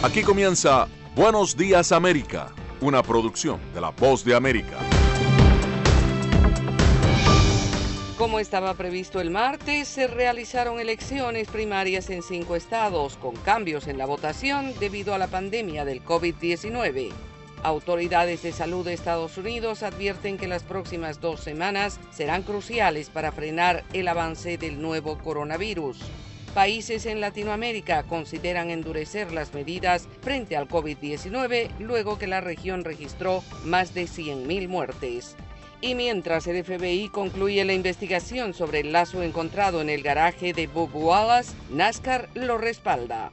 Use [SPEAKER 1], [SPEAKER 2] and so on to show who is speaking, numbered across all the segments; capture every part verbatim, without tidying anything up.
[SPEAKER 1] Aquí comienza Buenos Días América, una producción de La Voz de América.
[SPEAKER 2] Como estaba previsto el martes, se realizaron elecciones primarias en cinco estados, con cambios en la votación debido a la pandemia del COVID diecinueve. Autoridades de salud de Estados Unidos advierten que las próximas dos semanas serán cruciales para frenar el avance del nuevo coronavirus. Países en Latinoamérica consideran endurecer las medidas frente al COVID diecinueve luego que la región registró más de cien mil muertes. Y mientras el F B I concluye la investigación sobre el lazo encontrado en el garaje de Bubba Wallace, NASCAR lo respalda.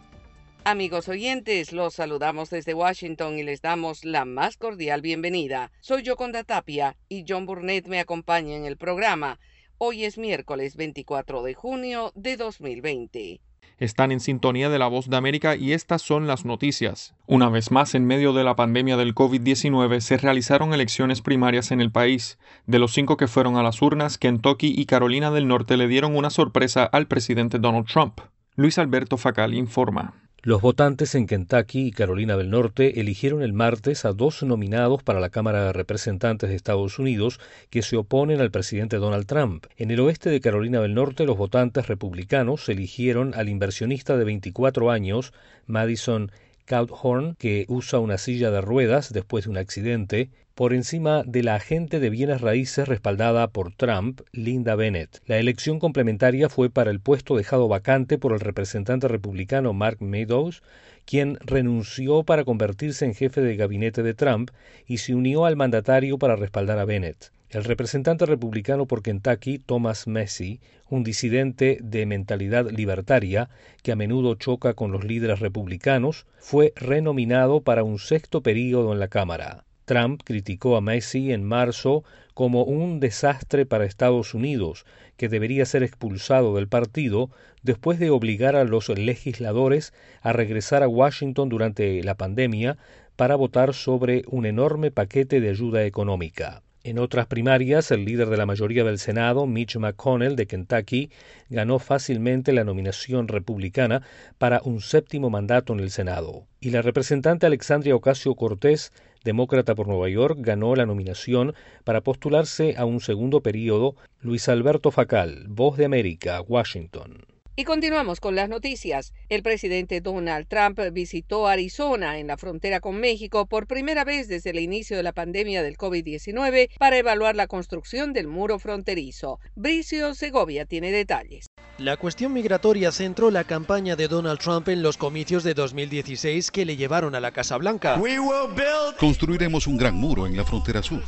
[SPEAKER 2] Amigos oyentes, los saludamos desde Washington y les damos la más cordial bienvenida. Soy Yoconda Tapia y John Burnett me acompaña en el programa. Hoy es miércoles veinticuatro de junio de dos mil veinte.
[SPEAKER 3] Están en sintonía de La Voz de América y estas son las noticias. Una vez más, en medio de la pandemia del COVID diecinueve, se realizaron elecciones primarias en el país. De los cinco que fueron a las urnas, Kentucky y Carolina del Norte le dieron una sorpresa al presidente Donald Trump. Luis Alberto Facal informa.
[SPEAKER 4] Los votantes en Kentucky y Carolina del Norte eligieron el martes a dos nominados para la Cámara de Representantes de Estados Unidos que se oponen al presidente Donald Trump. En el oeste de Carolina del Norte, los votantes republicanos eligieron al inversionista de veinticuatro años, Madison Cawthorn, que usa una silla de ruedas después de un accidente, por encima de la agente de bienes raíces respaldada por Trump, Linda Bennett. La elección complementaria fue para el puesto dejado vacante por el representante republicano Mark Meadows, quien renunció para convertirse en jefe de gabinete de Trump y se unió al mandatario para respaldar a Bennett. El representante republicano por Kentucky, Thomas Massie, un disidente de mentalidad libertaria que a menudo choca con los líderes republicanos, fue renominado para un sexto período en la Cámara. Trump criticó a Massie en marzo como un desastre para Estados Unidos, que debería ser expulsado del partido después de obligar a los legisladores a regresar a Washington durante la pandemia para votar sobre un enorme paquete de ayuda económica. En otras primarias, el líder de la mayoría del Senado, Mitch McConnell, de Kentucky, ganó fácilmente la nominación republicana para un séptimo mandato en el Senado. Y la representante Alexandria Ocasio-Cortez, demócrata por Nueva York, ganó la nominación para postularse a un segundo período. Luis Alberto Facal, Voz de América, Washington.
[SPEAKER 2] Y continuamos con las noticias. El presidente Donald Trump visitó Arizona en la frontera con México por primera vez desde el inicio de la pandemia del COVID diecinueve para evaluar la construcción del muro fronterizo. Bricio Segovia tiene detalles.
[SPEAKER 5] La cuestión migratoria centró la campaña de Donald Trump en los comicios de dos mil dieciséis que le llevaron a la Casa Blanca.
[SPEAKER 6] Construiremos un gran muro en la frontera sur.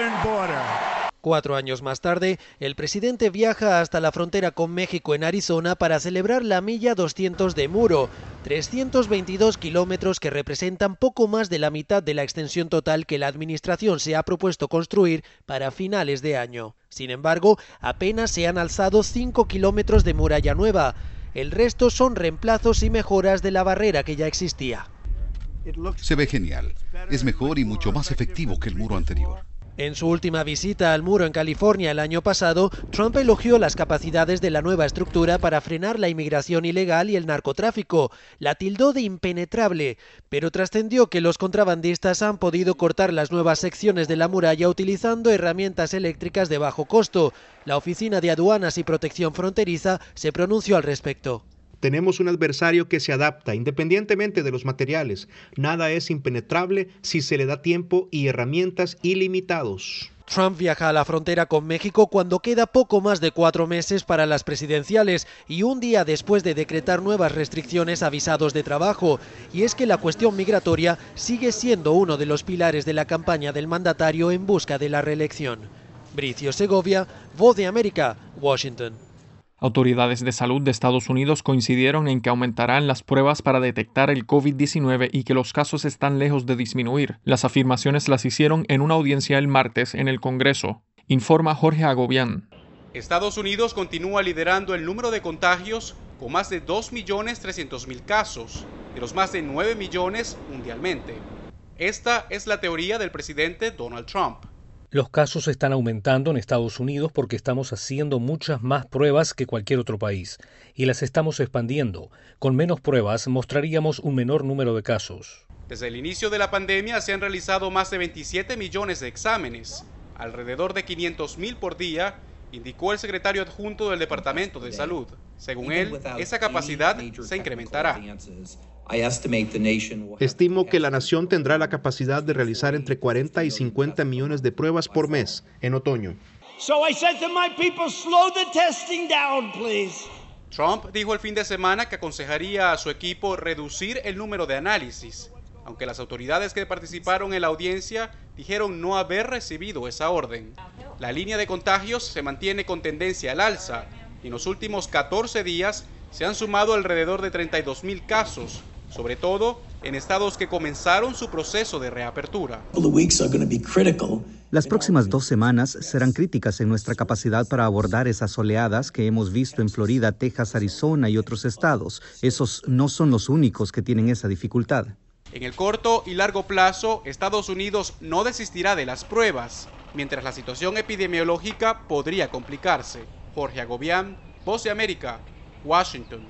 [SPEAKER 5] Cuatro años más tarde, el presidente viaja hasta la frontera con México en Arizona para celebrar la milla doscientos de muro, trescientos veintidós kilómetros que representan poco más de la mitad de la extensión total que la administración se ha propuesto construir para finales de año. Sin embargo, apenas se han alzado cinco kilómetros de muralla nueva. El resto son reemplazos y mejoras de la barrera que ya existía.
[SPEAKER 6] Se ve genial. Es mejor y mucho más efectivo que el muro anterior.
[SPEAKER 5] En su última visita al muro en California el año pasado, Trump elogió las capacidades de la nueva estructura para frenar la inmigración ilegal y el narcotráfico. La tildó de impenetrable, pero trascendió que los contrabandistas han podido cortar las nuevas secciones de la muralla utilizando herramientas eléctricas de bajo costo. La Oficina de Aduanas y Protección Fronteriza se pronunció al respecto.
[SPEAKER 7] Tenemos un adversario que se adapta independientemente de los materiales. Nada es impenetrable si se le da tiempo y herramientas ilimitados.
[SPEAKER 5] Trump viaja a la frontera con México cuando queda poco más de cuatro meses para las presidenciales y un día después de decretar nuevas restricciones a visados de trabajo. Y es que la cuestión migratoria sigue siendo uno de los pilares de la campaña del mandatario en busca de la reelección. Bricio Segovia, Voz de América, Washington.
[SPEAKER 3] Autoridades de salud de Estados Unidos coincidieron en que aumentarán las pruebas para detectar el COVID diecinueve y que los casos están lejos de disminuir. Las afirmaciones las hicieron en una audiencia el martes en el Congreso. Informa Jorge Agobián.
[SPEAKER 8] Estados Unidos continúa liderando el número de contagios con más de dos millones trescientos mil casos, de los más de nueve millones mundialmente. Esta es la teoría del presidente Donald Trump.
[SPEAKER 4] Los casos están aumentando en Estados Unidos porque estamos haciendo muchas más pruebas que cualquier otro país y las estamos expandiendo. Con menos pruebas mostraríamos un menor número de casos.
[SPEAKER 8] Desde el inicio de la pandemia se han realizado más de veintisiete millones de exámenes, alrededor de quinientos mil por día, indicó el secretario adjunto del Departamento de Salud. Según él, esa capacidad se incrementará.
[SPEAKER 7] Estimo que la nación tendrá la capacidad de realizar entre cuarenta y cincuenta millones de pruebas por mes en otoño.
[SPEAKER 8] Trump dijo el fin de semana que aconsejaría a su equipo reducir el número de análisis, aunque las autoridades que participaron en la audiencia dijeron no haber recibido esa orden. La línea de contagios se mantiene con tendencia al alza y en los últimos catorce días se han sumado alrededor de treinta y dos mil casos, sobre todo en estados que comenzaron su proceso de reapertura.
[SPEAKER 9] Las próximas dos semanas serán críticas en nuestra capacidad para abordar esas oleadas que hemos visto en Florida, Texas, Arizona y otros estados. Esos no son los únicos que tienen esa dificultad.
[SPEAKER 8] En el corto y largo plazo, Estados Unidos no desistirá de las pruebas, mientras la situación epidemiológica podría complicarse. Jorge Agobián, Voz de América, Washington.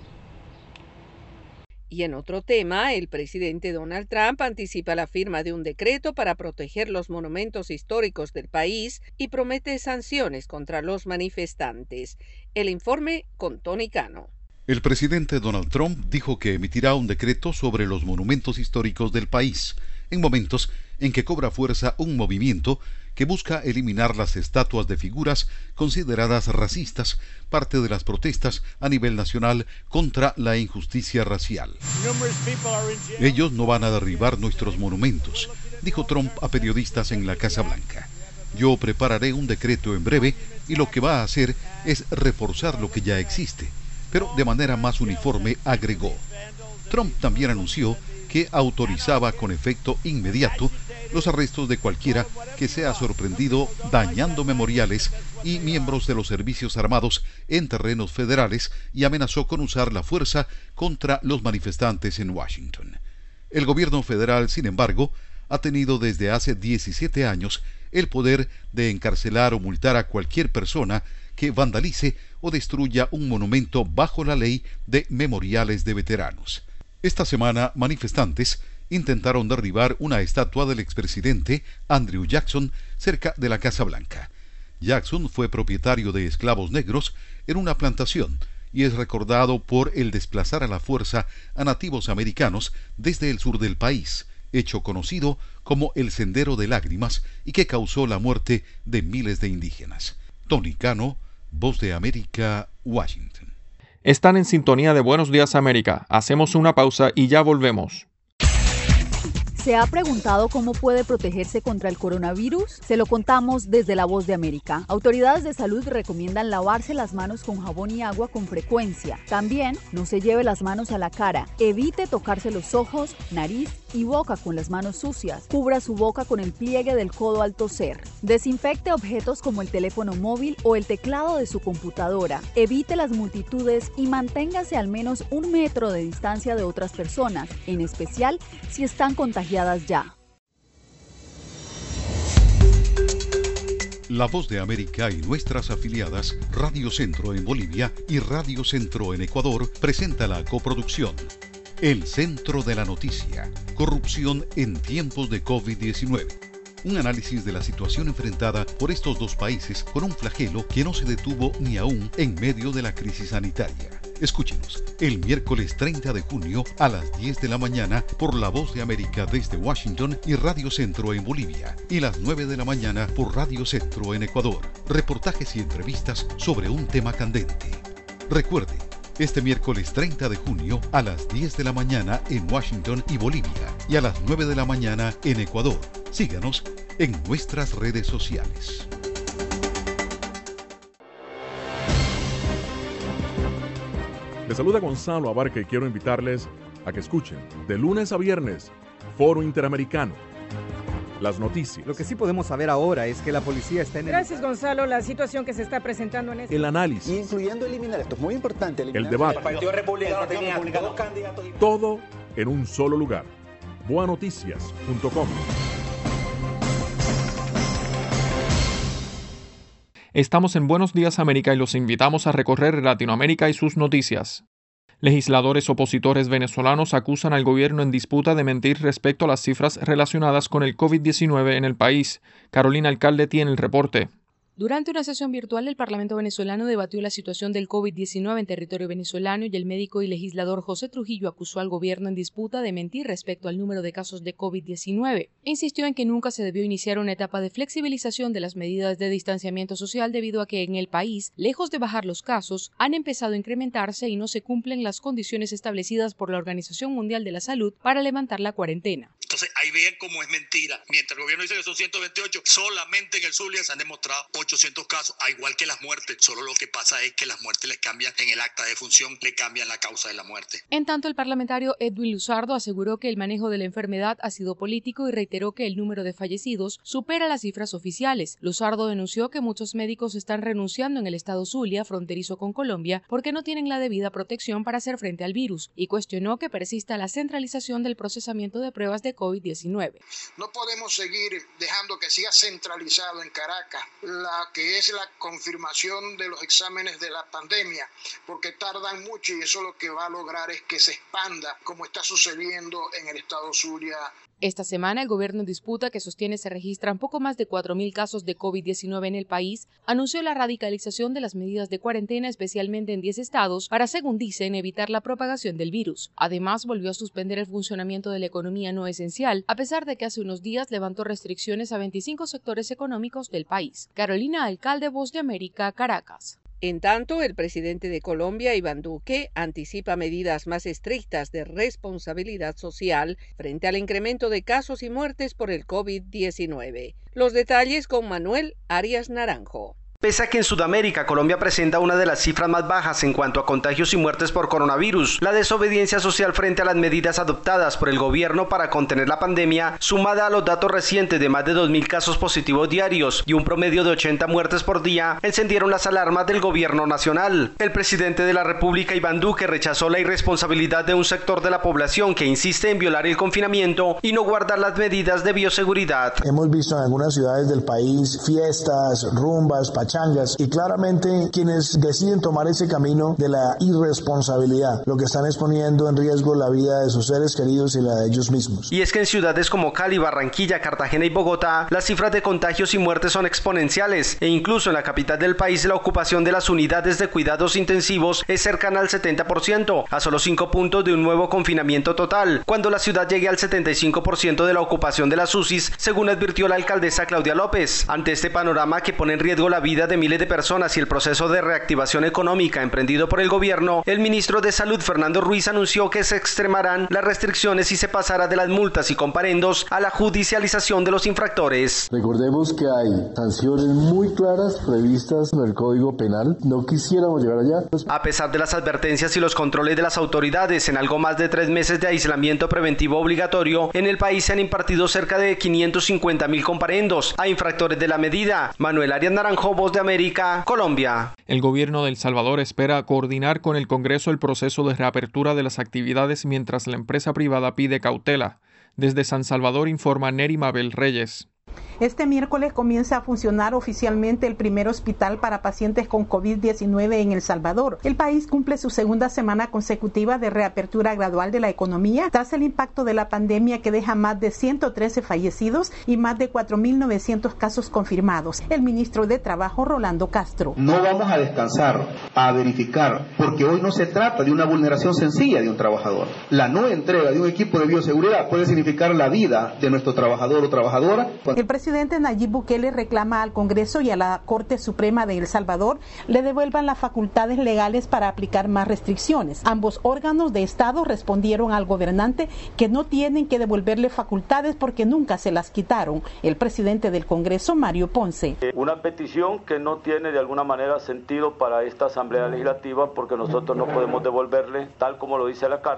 [SPEAKER 2] Y en otro tema, el presidente Donald Trump anticipa la firma de un decreto para proteger los monumentos históricos del país y promete sanciones contra los manifestantes. El informe con Tony Cano.
[SPEAKER 6] El presidente Donald Trump dijo que emitirá un decreto sobre los monumentos históricos del país, en momentos en que cobra fuerza un movimiento que busca eliminar las estatuas de figuras consideradas racistas, parte de las protestas a nivel nacional contra la injusticia racial. Ellos no van a derribar nuestros monumentos, dijo Trump a periodistas en la Casa Blanca. Yo prepararé un decreto en breve y lo que va a hacer es reforzar lo que ya existe, pero de manera más uniforme, agregó. Trump también anunció que autorizaba con efecto inmediato los arrestos de cualquiera que sea sorprendido dañando memoriales y miembros de los servicios armados en terrenos federales y amenazó con usar la fuerza contra los manifestantes en Washington. El gobierno federal, sin embargo, ha tenido desde hace diecisiete años el poder de encarcelar o multar a cualquier persona que vandalice o destruya un monumento bajo la ley de memoriales de veteranos. Esta semana, manifestantes intentaron derribar una estatua del expresidente Andrew Jackson cerca de la Casa Blanca. Jackson fue propietario de esclavos negros en una plantación y es recordado por el desplazar a la fuerza a nativos americanos desde el sur del país, hecho conocido como el Sendero de Lágrimas y que causó la muerte de miles de indígenas. Tony Cano, Voz de América, Washington.
[SPEAKER 3] Están en sintonía de Buenos Días América. Hacemos una pausa y ya volvemos.
[SPEAKER 10] ¿Se ha preguntado cómo puede protegerse contra el coronavirus? Se lo contamos desde La Voz de América. Autoridades de salud recomiendan lavarse las manos con jabón y agua con frecuencia. También no se lleve las manos a la cara. Evite tocarse los ojos, nariz y boca con las manos sucias. Cubra su boca con el pliegue del codo al toser. Desinfecte objetos como el teléfono móvil o el teclado de su computadora. Evite las multitudes y manténgase al menos un metro de distancia de otras personas, en especial si están contagiadas ya.
[SPEAKER 6] La Voz de América y nuestras afiliadas Radio Centro en Bolivia y Radio Centro en Ecuador presenta la coproducción El Centro de la Noticia, corrupción en tiempos de COVID diecinueve. Un análisis de la situación enfrentada por estos dos países con un flagelo que no se detuvo ni aún en medio de la crisis sanitaria. Escúchenos el miércoles treinta de junio a las diez de la mañana por La Voz de América desde Washington y Radio Centro en Bolivia y las nueve de la mañana por Radio Centro en Ecuador. Reportajes y entrevistas sobre un tema candente. Recuerde, este miércoles treinta de junio a las diez de la mañana en Washington y Bolivia y a las nueve de la mañana en Ecuador. Síganos en nuestras redes sociales.
[SPEAKER 1] Les saluda Gonzalo Abarca y quiero invitarles a que escuchen de lunes a viernes Foro Interamericano. Las noticias.
[SPEAKER 11] Lo que sí podemos saber ahora es que la policía está en el...
[SPEAKER 12] Gracias, Gonzalo. La situación que se está presentando en este...
[SPEAKER 1] El análisis.
[SPEAKER 13] Incluyendo eliminar, esto es muy importante.
[SPEAKER 1] El debate.
[SPEAKER 13] El Partido Republicano tenía dos candidatos.
[SPEAKER 1] Todo en un solo lugar. boa noticias punto com.
[SPEAKER 3] Estamos en Buenos Días América y los invitamos a recorrer Latinoamérica y sus noticias. Legisladores opositores venezolanos acusan al gobierno en disputa de mentir respecto a las cifras relacionadas con el COVID diecinueve en el país. Carolina Alcalde tiene el reporte.
[SPEAKER 14] Durante una sesión virtual, el Parlamento venezolano debatió la situación del COVID diecinueve en territorio venezolano y el médico y legislador José Trujillo acusó al gobierno en disputa de mentir respecto al número de casos de COVID diecinueve e insistió en que nunca se debió iniciar una etapa de flexibilización de las medidas de distanciamiento social debido a que en el país, lejos de bajar los casos, han empezado a incrementarse y no se cumplen las condiciones establecidas por la Organización Mundial de la Salud para levantar la cuarentena.
[SPEAKER 15] Entonces ahí vean cómo es mentira. Mientras el gobierno dice que son ciento veintiocho, solamente en el Zulia se han demostrado ochocientos casos, a igual que las muertes. Solo lo que pasa es que las muertes les cambian en el acta de función, le cambian la causa de la muerte.
[SPEAKER 14] En tanto, el parlamentario Edwin Luzardo aseguró que el manejo de la enfermedad ha sido político y reiteró que el número de fallecidos supera las cifras oficiales. Luzardo denunció que muchos médicos están renunciando en el estado Zulia, fronterizo con Colombia, porque no tienen la debida protección para hacer frente al virus y cuestionó que persista la centralización del procesamiento de pruebas de COVID diecinueve.
[SPEAKER 16] No podemos seguir dejando que siga centralizado en Caracas la que es la confirmación de los exámenes de la pandemia, porque tardan mucho y eso lo que va a lograr es que se expanda, como está sucediendo en el estado Zulia.
[SPEAKER 14] Esta semana, el gobierno en disputa, que sostiene se registran poco más de cuatro mil casos de COVID diecinueve en el país, anunció la radicalización de las medidas de cuarentena, especialmente en diez estados, para, según dicen, evitar la propagación del virus. Además, volvió a suspender el funcionamiento de la economía no esencial, a pesar de que hace unos días levantó restricciones a veinticinco sectores económicos del país. Carolina Alcalde, Voz de América, Caracas.
[SPEAKER 2] En tanto, el presidente de Colombia, Iván Duque, anticipa medidas más estrictas de responsabilidad social frente al incremento de casos y muertes por el COVID diecinueve. Los detalles con Manuel Arias Naranjo.
[SPEAKER 17] Pese a que en Sudamérica Colombia presenta una de las cifras más bajas en cuanto a contagios y muertes por coronavirus, la desobediencia social frente a las medidas adoptadas por el gobierno para contener la pandemia, sumada a los datos recientes de más de dos mil casos positivos diarios y un promedio de ochenta muertes por día, encendieron las alarmas del gobierno nacional. El presidente de la República, Iván Duque, rechazó la irresponsabilidad de un sector de la población que insiste en violar el confinamiento y no guardar las medidas de bioseguridad.
[SPEAKER 18] Hemos visto en algunas ciudades del país fiestas, rumbas, changas, y claramente quienes deciden tomar ese camino de la irresponsabilidad, lo que están es poniendo en riesgo la vida de sus seres queridos y la de ellos mismos.
[SPEAKER 17] Y es que en ciudades como Cali, Barranquilla, Cartagena y Bogotá, las cifras de contagios y muertes son exponenciales, e incluso en la capital del país la ocupación de las unidades de cuidados intensivos es cercana al setenta por ciento, a solo cinco puntos de un nuevo confinamiento total, cuando la ciudad llegue al setenta y cinco por ciento de la ocupación de las U C Is, según advirtió la alcaldesa Claudia López. Ante este panorama que pone en riesgo la vida de miles de personas y el proceso de reactivación económica emprendido por el gobierno, el ministro de Salud, Fernando Ruiz, anunció que se extremarán las restricciones y se pasará de las multas y comparendos a la judicialización de los infractores.
[SPEAKER 19] Recordemos que hay sanciones muy claras previstas en el Código Penal. No quisiéramos llegar allá.
[SPEAKER 17] A pesar de las advertencias y los controles de las autoridades, en algo más de tres meses de aislamiento preventivo obligatorio, en el país se han impartido cerca de quinientos cincuenta mil comparendos a infractores de la medida. Manuel Arias Naranjo, Voz de América, Colombia.
[SPEAKER 3] El gobierno de El Salvador espera coordinar con el Congreso el proceso de reapertura de las actividades mientras la empresa privada pide cautela. Desde San Salvador informa Neri Mabel Reyes.
[SPEAKER 20] Este miércoles comienza a funcionar oficialmente el primer hospital para pacientes con COVID diecinueve en El Salvador. El país cumple su segunda semana consecutiva de reapertura gradual de la economía tras el impacto de la pandemia que deja más de ciento trece fallecidos y más de cuatro mil novecientos casos confirmados. El ministro de Trabajo, Rolando Castro.
[SPEAKER 21] No vamos a descansar, a verificar, porque hoy no se trata de una vulneración sencilla de un trabajador. La no entrega de un equipo de bioseguridad puede significar la vida de nuestro trabajador o trabajadora.
[SPEAKER 20] El presidente Nayib Bukele reclama al Congreso y a la Corte Suprema de El Salvador le devuelvan las facultades legales para aplicar más restricciones. Ambos órganos de Estado respondieron al gobernante que no tienen que devolverle facultades porque nunca se las quitaron. El presidente del Congreso, Mario Ponce.
[SPEAKER 22] Una petición que no tiene de alguna manera sentido para esta Asamblea Legislativa porque nosotros no podemos devolverle, tal como lo dice la Carta,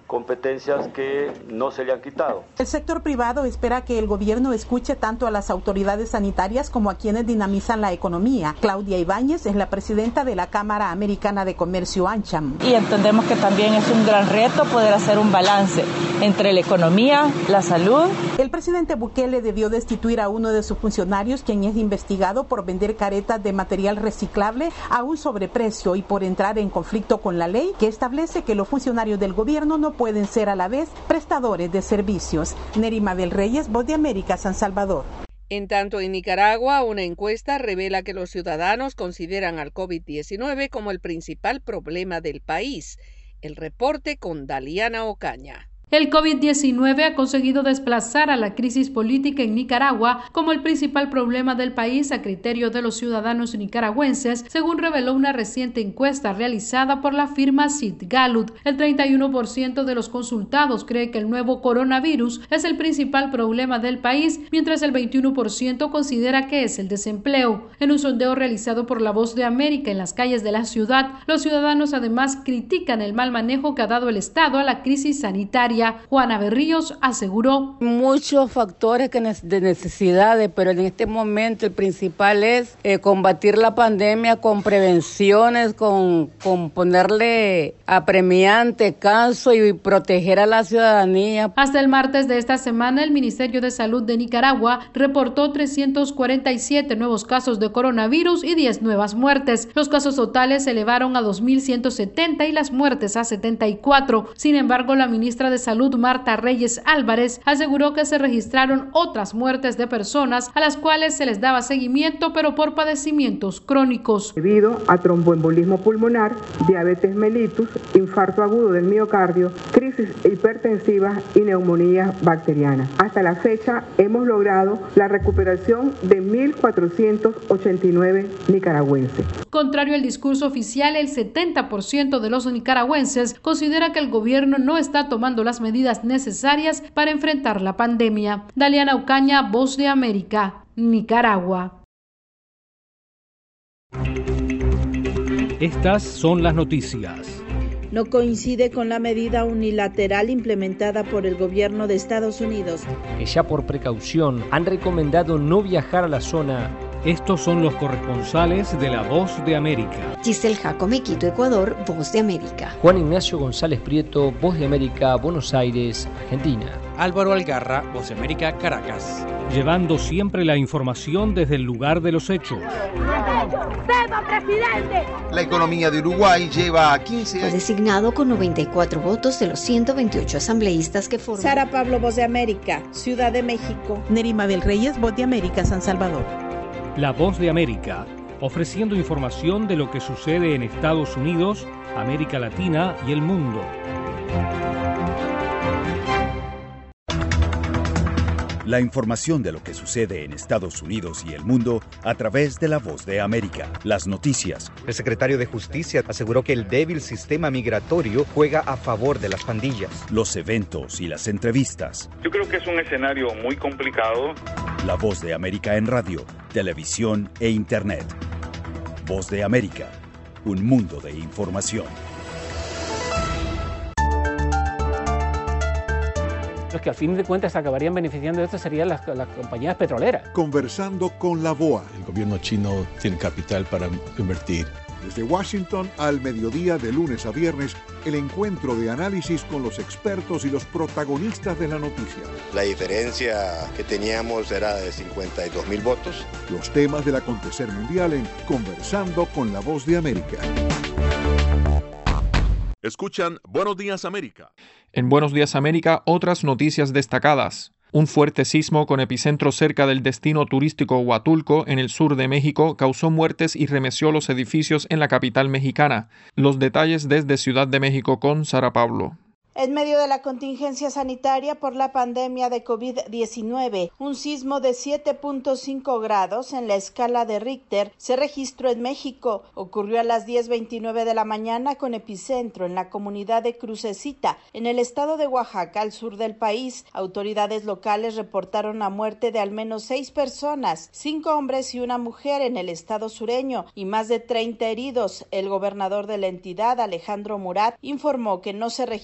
[SPEAKER 22] competencias que no se le han quitado.
[SPEAKER 20] El sector privado espera que el gobierno escuche tanto a las autoridades sanitarias como a quienes dinamizan la economía. Claudia Ibáñez es la presidenta de la Cámara Americana de Comercio AmCham.
[SPEAKER 4] Y entendemos que también es un gran reto poder hacer un balance entre la economía, la salud.
[SPEAKER 20] El presidente Bukele debió destituir a uno de sus funcionarios, quien es investigado por vender caretas de material reciclable a un sobreprecio y por entrar en conflicto con la ley que establece que los funcionarios del gobierno no pueden ser a la vez prestadores de servicios. Neri Mabel Reyes, Voz de América, San Salvador.
[SPEAKER 2] En tanto, en Nicaragua, una encuesta revela que los ciudadanos consideran al COVID diecinueve como el principal problema del país. El reporte con Daliana Ocaña.
[SPEAKER 5] El COVID diecinueve ha conseguido desplazar a la crisis política en Nicaragua como el principal problema del país a criterio de los ciudadanos nicaragüenses, según reveló una reciente encuesta realizada por la firma Sid Gallup. El treinta y uno por ciento de los consultados cree que el nuevo coronavirus es el principal problema del país, mientras el veintiuno por ciento considera que es el desempleo. En un sondeo realizado por La Voz de América en las calles de la ciudad, los ciudadanos además critican el mal manejo que ha dado el Estado a la crisis sanitaria. Juana Berríos aseguró:
[SPEAKER 23] muchos factores que de necesidades, pero en este momento el principal es eh, combatir la pandemia con prevenciones, con, con ponerle apremiante, canso y proteger a la ciudadanía.
[SPEAKER 5] Hasta el martes de esta semana, el Ministerio de Salud de Nicaragua reportó trescientos cuarenta y siete nuevos casos de coronavirus y diez nuevas muertes. Los casos totales se elevaron a dos mil ciento setenta y las muertes a setenta y cuatro. Sin embargo, la ministra de Salud, Marta Reyes Álvarez, aseguró que se registraron otras muertes de personas a las cuales se les daba seguimiento, pero por padecimientos crónicos.
[SPEAKER 24] Debido a tromboembolismo pulmonar, diabetes mellitus, infarto agudo del miocardio, crisis hipertensiva y neumonía bacteriana. Hasta la fecha hemos logrado la recuperación de mil cuatrocientos ochenta y nueve nicaragüenses.
[SPEAKER 5] Contrario al discurso oficial, el setenta por ciento de los nicaragüenses considera que el gobierno no está tomando las medidas necesarias para enfrentar la pandemia. Daliana Ocaña, Voz de América, Nicaragua.
[SPEAKER 25] Estas son las noticias.
[SPEAKER 26] No coincide con la medida unilateral implementada por el gobierno de Estados Unidos,
[SPEAKER 25] que ya por precaución han recomendado no viajar a la zona. Estos son los corresponsales de La Voz de América.
[SPEAKER 27] Giselle Jacome, Quito, Ecuador, Voz de América.
[SPEAKER 25] Juan Ignacio González Prieto, Voz de América, Buenos Aires, Argentina.
[SPEAKER 28] Álvaro Algarra, Voz de América, Caracas.
[SPEAKER 25] Llevando siempre la información desde el lugar de los hechos.
[SPEAKER 29] La economía de Uruguay lleva a quince años.
[SPEAKER 27] Fue designado con noventa y cuatro votos de los ciento veintiocho asambleístas que forman.
[SPEAKER 26] Sara Pablo, Voz de América, Ciudad de México.
[SPEAKER 20] Neri Mabel Reyes, Voz de América, San Salvador.
[SPEAKER 25] La Voz de América, ofreciendo información de lo que sucede en Estados Unidos, América Latina y el mundo.
[SPEAKER 30] La información de lo que sucede en Estados Unidos y el mundo a través de La Voz de América. Las noticias.
[SPEAKER 11] El secretario de Justicia aseguró que el débil sistema migratorio juega a favor de las pandillas.
[SPEAKER 30] Los eventos y las entrevistas.
[SPEAKER 31] Yo creo que es un escenario muy complicado.
[SPEAKER 30] La Voz de América en radio, televisión e internet. Voz de América, un mundo de información.
[SPEAKER 32] Los que al fin de cuentas acabarían beneficiando de esto serían las, las compañías petroleras.
[SPEAKER 33] Conversando con la B O A. El gobierno chino tiene capital para invertir. Desde Washington al mediodía de lunes a viernes, el encuentro de análisis con los expertos y los protagonistas de la noticia.
[SPEAKER 34] La diferencia que teníamos era de cincuenta y dos mil votos.
[SPEAKER 33] Los temas del acontecer mundial en Conversando con la Voz de América.
[SPEAKER 1] Escuchan Buenos Días América.
[SPEAKER 3] En Buenos Días América, otras noticias destacadas. Un fuerte sismo con epicentro cerca del destino turístico Huatulco, en el sur de México, causó muertes y remeció los edificios en la capital mexicana. Los detalles desde Ciudad de México con Sara Pablo.
[SPEAKER 26] En medio de la contingencia sanitaria por la pandemia de COVID diecinueve, un sismo de siete punto cinco grados en la escala de Richter se registró en México. Ocurrió a las diez veintinueve de la mañana con epicentro en la comunidad de Crucecita, en el estado de Oaxaca, al sur del país. Autoridades locales reportaron la muerte de al menos seis personas, cinco hombres y una mujer en el estado sureño, y más de treinta heridos. El gobernador de la entidad, Alejandro Murat, informó que no se registraron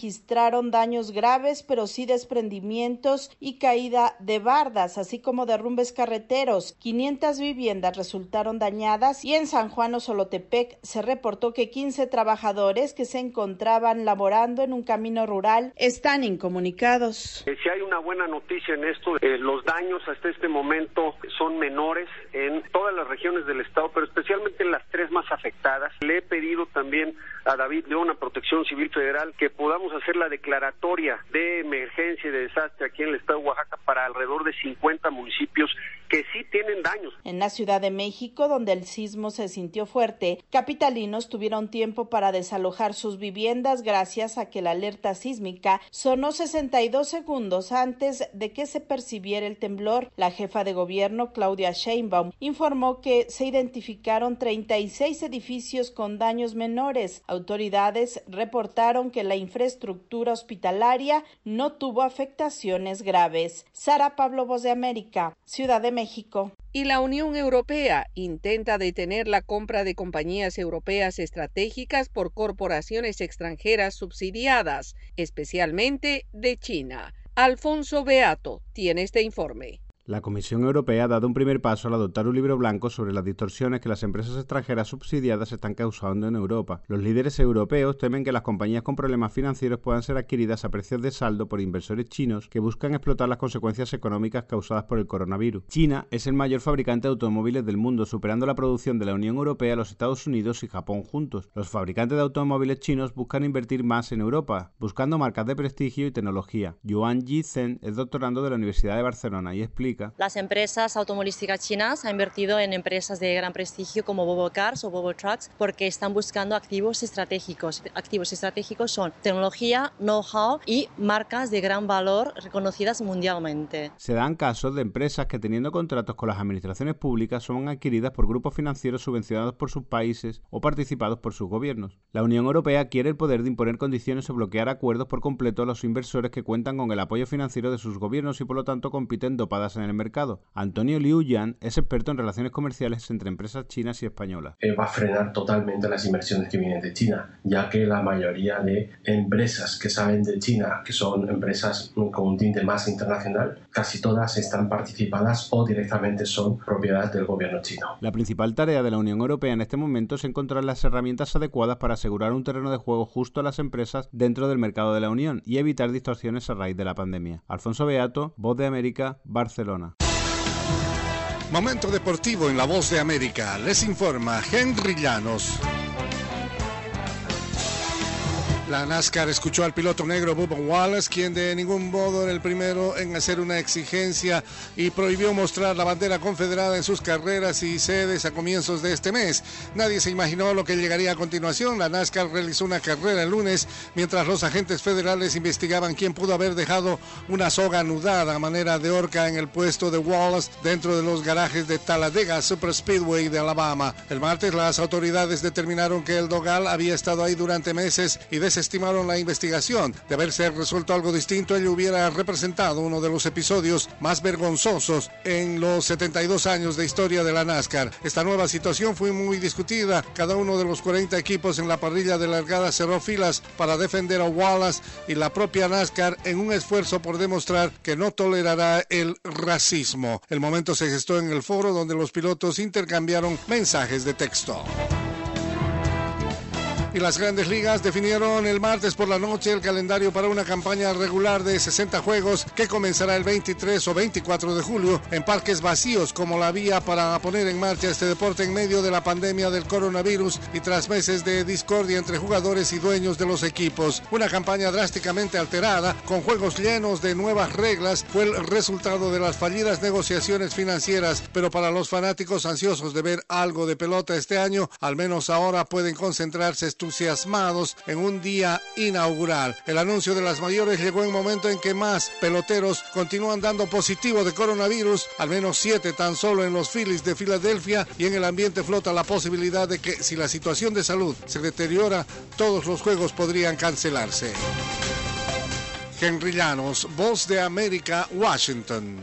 [SPEAKER 26] registraron daños graves, pero sí desprendimientos y caída de bardas, así como derrumbes carreteros. quinientas viviendas resultaron dañadas y en San Juan Osolotepec se reportó que quince trabajadores que se encontraban laborando en un camino rural están incomunicados.
[SPEAKER 6] Si hay una buena noticia en esto, eh, los daños hasta este momento son menores en todas las regiones del estado, pero especialmente en las tres más afectadas. Le he pedido también a David León, a Protección Civil Federal, que podamos hacer la declaratoria de emergencia y de desastre aquí en el estado de Oaxaca para alrededor de cincuenta municipios que sí tienen daños.
[SPEAKER 26] En la Ciudad de México, donde el sismo se sintió fuerte, capitalinos tuvieron tiempo para desalojar sus viviendas gracias a que la alerta sísmica sonó sesenta y dos segundos antes de que se percibiera el temblor. La jefa de gobierno, Claudia Sheinbaum, informó que se identificaron treinta y seis edificios con daños menores. Autoridades reportaron que la infraestructura hospitalaria no tuvo afectaciones graves. Sara Pablo, Voz de América, Ciudad de México.
[SPEAKER 2] Y la Unión Europea intenta detener la compra de compañías europeas estratégicas por corporaciones extranjeras subsidiadas, especialmente de China. Alfonso Beato tiene este informe.
[SPEAKER 7] La Comisión Europea ha dado un primer paso al adoptar un libro blanco sobre las distorsiones que las empresas extranjeras subsidiadas están causando en Europa. Los líderes europeos temen que las compañías con problemas financieros puedan ser adquiridas a precios de saldo por inversores chinos que buscan explotar las consecuencias económicas causadas por el coronavirus. China es el mayor fabricante de automóviles del mundo, superando la producción de la Unión Europea, los Estados Unidos y Japón juntos. Los fabricantes de automóviles chinos buscan invertir más en Europa, buscando marcas de prestigio y tecnología. Yuan Yizhen es doctorando de la Universidad de Barcelona y explica:
[SPEAKER 8] las empresas automovilísticas chinas han invertido en empresas de gran prestigio como Volvo Cars o Volvo Trucks porque están buscando activos estratégicos. Activos estratégicos son tecnología, know-how y marcas de gran valor reconocidas mundialmente.
[SPEAKER 7] Se dan casos de empresas que, teniendo contratos con las administraciones públicas, son adquiridas por grupos financieros subvencionados por sus países o participados por sus gobiernos. La Unión Europea quiere el poder de imponer condiciones o bloquear acuerdos por completo a los inversores que cuentan con el apoyo financiero de sus gobiernos y por lo tanto compiten dopadas en el mercado. Antonio Liu Yan es experto en relaciones comerciales entre empresas chinas y españolas.
[SPEAKER 9] Eh, va a frenar totalmente las inversiones que vienen de China, ya que la mayoría de empresas que salen de China, que son empresas con un tinte más internacional, casi todas están participadas o directamente son propiedad del gobierno chino.
[SPEAKER 7] La principal tarea de la Unión Europea en este momento es encontrar las herramientas adecuadas para asegurar un terreno de juego justo a las empresas dentro del mercado de la Unión y evitar distorsiones a raíz de la pandemia. Alfonso Beato, Voz de América, Barcelona.
[SPEAKER 10] Momento deportivo en La Voz de América. Les informa Henry Llanos. La NASCAR escuchó al piloto negro Bubba Wallace, quien de ningún modo era el primero en hacer una exigencia y prohibió mostrar la bandera confederada en sus carreras y sedes a comienzos de este mes. Nadie se imaginó lo que llegaría a continuación. La NASCAR realizó una carrera el lunes mientras los agentes federales investigaban quién pudo haber dejado una soga anudada a manera de horca en el puesto de Wallace dentro de los garajes de Talladega Superspeedway de Alabama. El martes las autoridades determinaron que el dogal había estado ahí durante meses y desestimaron la investigación. De haberse resuelto algo distinto, ello hubiera representado uno de los episodios más vergonzosos en los setenta y dos años de historia de la NASCAR. Esta nueva situación fue muy discutida. Cada uno de los cuarenta equipos en la parrilla de largada cerró filas para defender a Wallace y la propia NASCAR en un esfuerzo por demostrar que no tolerará el racismo. El momento se gestó en el foro donde los pilotos intercambiaron mensajes de texto. Y las Grandes Ligas definieron el martes por la noche el calendario para una campaña regular de sesenta juegos que comenzará el veintitrés o veinticuatro de julio en parques vacíos como la vía para poner en marcha este deporte en medio de la pandemia del coronavirus y tras meses de discordia entre jugadores y dueños de los equipos. Una campaña drásticamente alterada con juegos llenos de nuevas reglas fue el resultado de las fallidas negociaciones financieras, pero para los fanáticos ansiosos de ver algo de pelota este año, al menos ahora pueden concentrarse entusiasmados en un día inaugural. El anuncio de las mayores llegó en un momento en que más peloteros continúan dando positivo de coronavirus, al menos siete tan solo en los Phillies de Filadelfia, y en el ambiente flota la posibilidad de que si la situación de salud se deteriora, todos los juegos podrían cancelarse. Henry Llanos, Voz de América, Washington.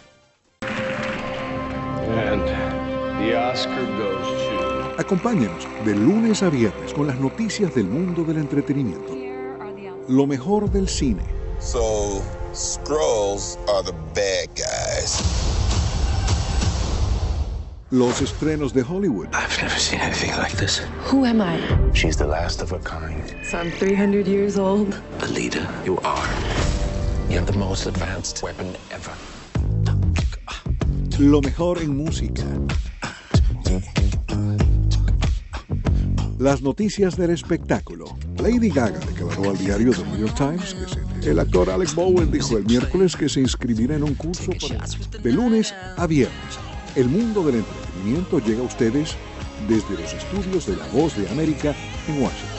[SPEAKER 12] And the Oscar goes to...
[SPEAKER 33] Acompáñenos de lunes a viernes con las noticias del mundo del entretenimiento. Lo mejor del cine.
[SPEAKER 4] So, Skrulls are the bad guys.
[SPEAKER 33] Los estrenos de Hollywood.
[SPEAKER 5] I've never seen anything like this.
[SPEAKER 13] Who am I?
[SPEAKER 5] She's the last of her kind.
[SPEAKER 13] So I'm three hundred years old.
[SPEAKER 5] The leader you are. You have the most advanced weapon ever.
[SPEAKER 33] Lo mejor en música. Las noticias del espectáculo. Lady Gaga declaró al diario The New York Times que se... El actor Alec Bowen dijo el miércoles que se inscribirá en un curso para... de lunes a viernes. El mundo del entretenimiento llega a ustedes desde los estudios de La Voz de América en Washington.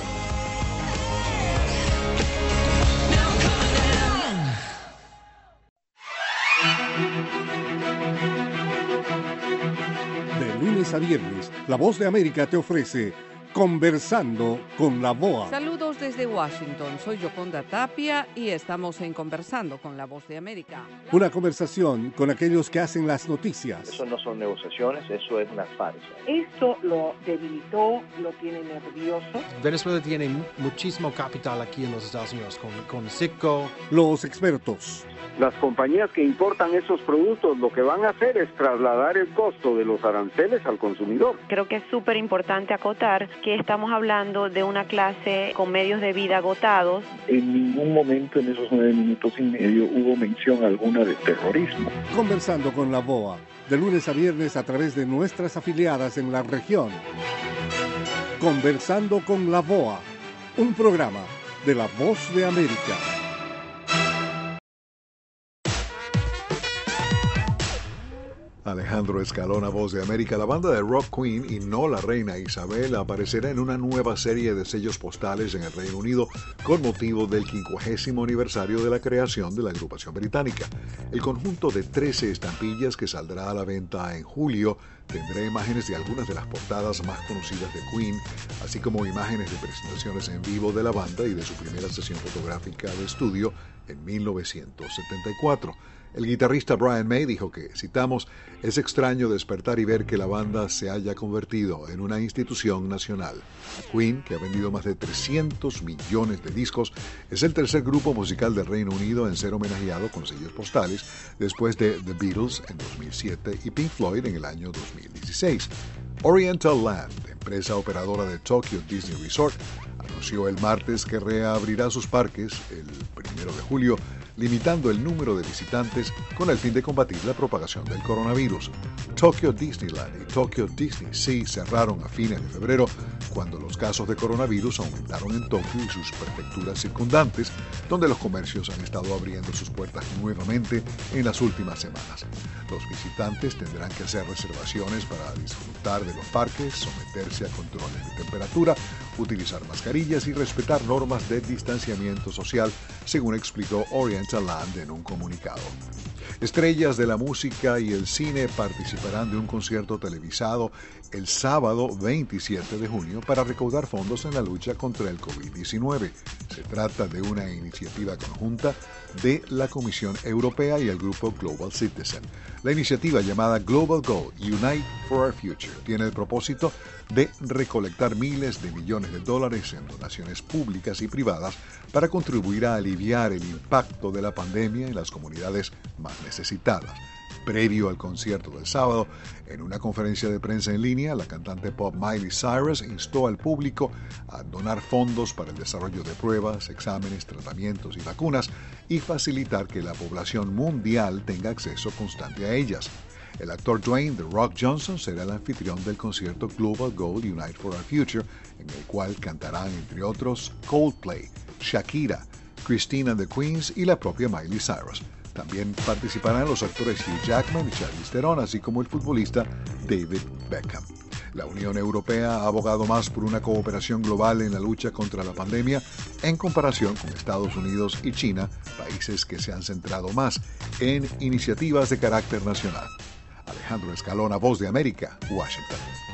[SPEAKER 33] De lunes a viernes, La Voz de América te ofrece Conversando con la B O A.
[SPEAKER 2] Saludos desde Washington, soy Yoconda Tapia y estamos en Conversando con la Voz de América.
[SPEAKER 33] Una conversación con aquellos que hacen las noticias.
[SPEAKER 14] Eso no son negociaciones, eso es una farsa.
[SPEAKER 15] Esto lo debilitó, lo tiene nervioso.
[SPEAKER 16] Venezuela tiene muchísimo capital aquí en los Estados Unidos, con, con Citgo.
[SPEAKER 33] Los expertos.
[SPEAKER 17] Las compañías que importan esos productos lo que van a hacer es trasladar el costo de los aranceles al consumidor.
[SPEAKER 18] Creo que es súper importante acotar que estamos hablando de una clase con medios de vida agotados.
[SPEAKER 19] En ningún momento en esos nueve minutos y medio hubo mención alguna de terrorismo.
[SPEAKER 33] Conversando con la B O A, de lunes a viernes a través de nuestras afiliadas en la región. Conversando con la B O A, un programa de La Voz de América. Alejandro Escalona, Voz de América. La banda de rock Queen y no la reina Isabel aparecerá en una nueva serie de sellos postales en el Reino Unido con motivo del quincuagésimo aniversario de la creación de la agrupación británica. El conjunto de trece estampillas que saldrá a la venta en julio tendrá imágenes de algunas de las portadas más conocidas de Queen, así como imágenes de presentaciones en vivo de la banda y de su primera sesión fotográfica de estudio en mil novecientos setenta y cuatro. El guitarrista Brian May dijo que, citamos, es extraño despertar y ver que la banda se haya convertido en una institución nacional. Queen, que ha vendido más de trescientos millones de discos, es el tercer grupo musical del Reino Unido en ser homenajeado con sellos postales después de The Beatles en dos mil siete y Pink Floyd en el año dos mil dieciséis. Oriental Land, empresa operadora de Tokyo Disney Resort, anunció el martes que reabrirá sus parques el primero de julio, limitando el número de visitantes con el fin de combatir la propagación del coronavirus. Tokyo Disneyland y Tokyo Disney Sea cerraron a fines de febrero cuando los casos de coronavirus aumentaron en Tokio y sus prefecturas circundantes, donde los comercios han estado abriendo sus puertas nuevamente en las últimas semanas. Los visitantes tendrán que hacer reservaciones para disfrutar de los parques, someterse a controles de temperatura, utilizar mascarillas y respetar normas de distanciamiento social, según explicó Oriental Land en un comunicado. Estrellas de la música y el cine participarán de un concierto televisado el sábado veintisiete de junio para recaudar fondos en la lucha contra el COVID diecinueve. Se trata de una iniciativa conjunta de la Comisión Europea y el grupo Global Citizen. La iniciativa llamada Global Goal Unite for Our Future tiene el propósito de recolectar miles de millones de dólares en donaciones públicas y privadas para contribuir a aliviar el impacto de la pandemia en las comunidades más necesitadas. Previo al concierto del sábado, en una conferencia de prensa en línea, la cantante pop Miley Cyrus instó al público a donar fondos para el desarrollo de pruebas, exámenes, tratamientos y vacunas y facilitar que la población mundial tenga acceso constante a ellas. El actor Dwayne The Rock Johnson será el anfitrión del concierto Global Goal Unite for Our Future, en el cual cantarán, entre otros, Coldplay, Shakira, Christina and the Queens y la propia Miley Cyrus. También participarán los actores Hugh Jackman y Charlize Theron, así como el futbolista David Beckham. La Unión Europea ha abogado más por una cooperación global en la lucha contra la pandemia en comparación con Estados Unidos y China, países que se han centrado más en iniciativas de carácter nacional. Alejandro Escalona, Voz de América, Washington.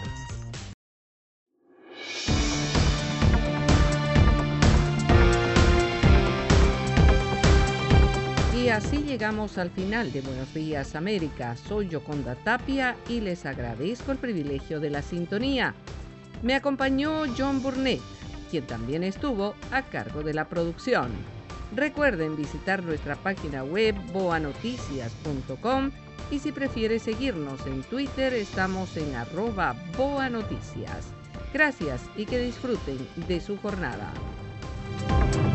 [SPEAKER 2] Y así llegamos al final de Buenos Días América. Soy Yoconda Tapia y les agradezco el privilegio de la sintonía. Me acompañó John Burnett. quien también estuvo a cargo de la producción. Recuerden visitar nuestra página web boa noticias punto com y si prefiere seguirnos en Twitter estamos en arroba boanoticias. Gracias y que disfruten de su jornada.